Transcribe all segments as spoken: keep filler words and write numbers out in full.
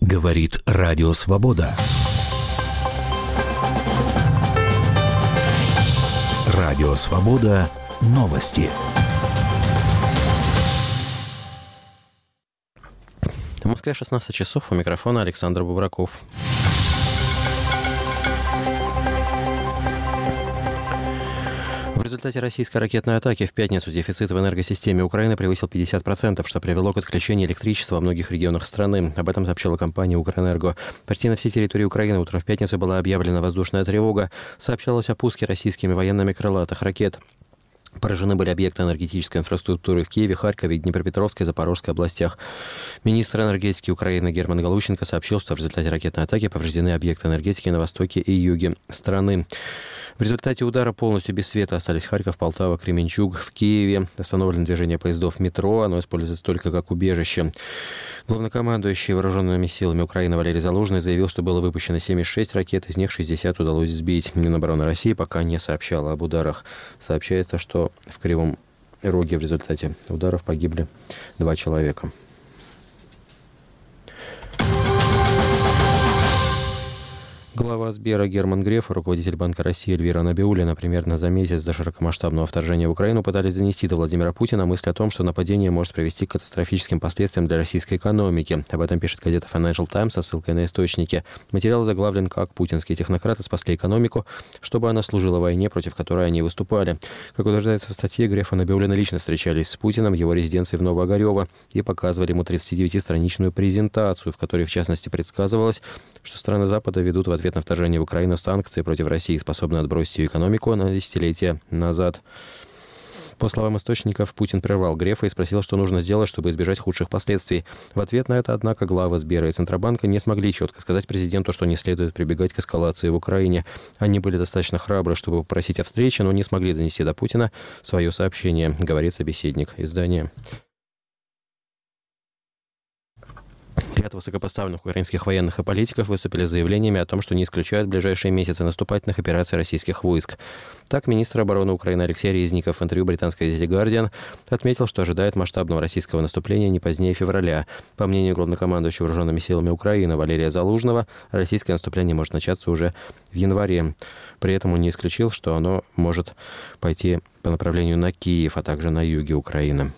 Говорит Радио Свобода. Радио Свобода. Новости. В Москве шестнадцать часов. У микрофона Александр Бубраков. В результате российской ракетной атаки в пятницу дефицит в энергосистеме Украины превысил пятьдесят процентов, что привело к отключению электричества во многих регионах страны. Об этом сообщила компания «Укрэнерго». Почти на всей территории Украины утром в пятницу была объявлена воздушная тревога. Сообщалось о пуске российскими военными крылатых ракет. Поражены были объекты энергетической инфраструктуры в Киеве, Харькове, Днепропетровской и Запорожской областях. Министр энергетики Украины Герман Галущенко сообщил, что в результате ракетной атаки повреждены объекты энергетики на востоке и юге страны. В результате удара полностью без света остались Харьков, Полтава, Кременчуг. В Киеве остановлено движение поездов метро, оно используется только как убежище. Главнокомандующий вооруженными силами Украины Валерий Залужный заявил, что было выпущено семьдесят шесть ракет, из них шестьдесят удалось сбить. Минобороны России пока не сообщала об ударах. Сообщается, что в Кривом Роге в результате ударов погибли два человека. Глава Сбера Герман Греф и руководитель Банка России Эльвира Набиуллина примерно за месяц до широкомасштабного вторжения в Украину пытались донести до Владимира Путина мысль о том, что нападение может привести к катастрофическим последствиям для российской экономики. Об этом пишет газета Financial Times со ссылкой на источники. Материал заглавлен «Как путинские технократы спасли экономику, чтобы она служила войне, против которой они выступали». Как утверждается в статье, Греф и Набиуллина лично встречались с Путиным в его резиденции в Новоогарево и показывали ему тридцатидевятистраничную презентацию, в которой, в частности, предсказывалось, что страны Запада ведут в ответ на вторжение в Украину санкции против России, способные отбросить ее экономику на десятилетия назад. По словам источников, Путин прервал Грефа и спросил, что нужно сделать, чтобы избежать худших последствий. В ответ на это, однако, главы Сбера и Центробанка не смогли четко сказать президенту, что не следует прибегать к эскалации в Украине. Они были достаточно храбры, чтобы попросить о встрече, но не смогли донести до Путина свое сообщение, говорит собеседник издания. Ряд высокопоставленных украинских военных и политиков выступили с заявлениями о том, что не исключают в ближайшие месяцы наступательных операций российских войск. Так, министр обороны Украины Алексей Резников в интервью британской газете «Гардиан» отметил, что ожидает масштабного российского наступления не позднее февраля. По мнению главнокомандующего вооруженными силами Украины Валерия Залужного, российское наступление может начаться уже в январе. При этом он не исключил, что оно может пойти по направлению на Киев, а также на юге Украины.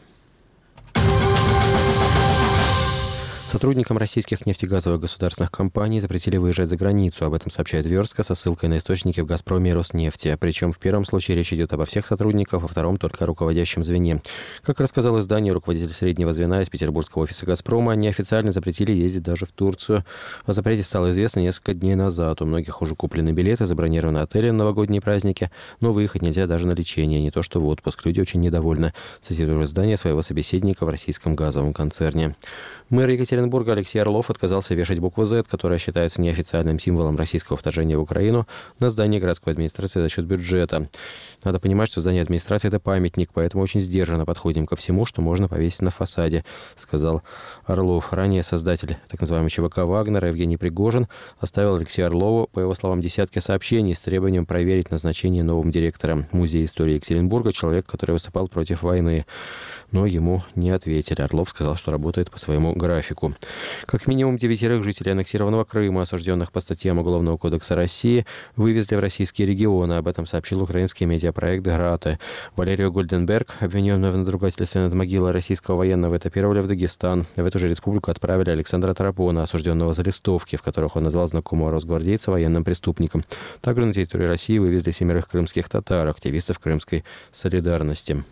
Сотрудникам российских нефтегазовых государственных компаний запретили выезжать за границу. Об этом сообщает Верстка со ссылкой на источники в «Газпроме» и «Роснефти». Причем в первом случае речь идет обо всех сотрудниках, во втором только о руководящем звене. Как рассказал изданию, руководитель среднего звена из петербургского офиса «Газпрома», неофициально запретили ездить даже в Турцию. О запрете стало известно несколько дней назад. У многих уже куплены билеты, забронированы отели на новогодние праздники, но выехать нельзя даже на лечение, не то что в отпуск. Люди очень недовольны, цитирует издание своего собеседника в российском газовом концерне. Мэр Екатеринбурга Алексей Орлов отказался вешать букву «З», которая считается неофициальным символом российского вторжения в Украину, на здание городской администрации за счет бюджета. Надо понимать, что здание администрации – это памятник, поэтому очень сдержанно подходим ко всему, что можно повесить на фасаде, сказал Орлов. Ранее создатель так называемого ЧВК «Вагнера» Евгений Пригожин оставил Алексею Орлову, по его словам, десятки сообщений с требованием проверить назначение новым директором Музея истории Екатеринбурга, человек, который выступал против войны. Но ему не ответили. Орлов сказал, что работает по своему графику. Как минимум девятерых жителей аннексированного Крыма, осужденных по статьям Уголовного кодекса России, вывезли в российские регионы. Об этом сообщил украинский медиапроект «Граты». Валерию Гольденберг, обвиненную в надругательстве над могилой российского военного, этапировали в Дагестан. В эту же республику отправили Александра Тарапона, осужденного за листовки, в которых он назвал знакомого росгвардейца военным преступником. Также на территории России вывезли семерых крымских татар, активистов Крымской солидарности.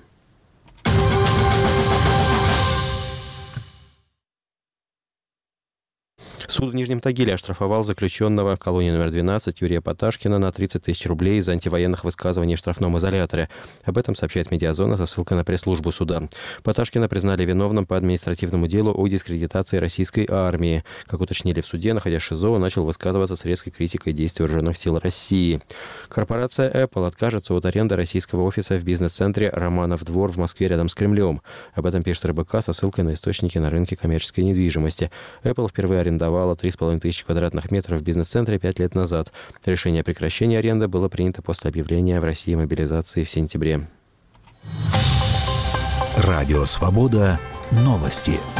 Суд в Нижнем Тагиле оштрафовал заключенного колонии номер двенадцать Юрия Поташкина на тридцать тысяч рублей из-за антивоенных высказываний в штрафном изоляторе. Об этом сообщает «Медиазона» со ссылкой на пресс-службу суда. Поташкина признали виновным по административному делу о дискредитации российской армии. Как уточнили в суде, находясь в ШИЗО, он начал высказываться с резкой критикой действий вооруженных сил России. Корпорация Apple откажется от аренды российского офиса в бизнес-центре «Романов двор» в Москве рядом с Кремлем. Об этом пишет РБК со ссылкой на источники на рынке коммерческой недвижимости. Apple впервые арендовала три с половиной тысячи квадратных метров в бизнес-центре пять лет назад. Решение о прекращении аренды было принято после объявления в России мобилизации в сентябре. Радио «Свобода». Новости.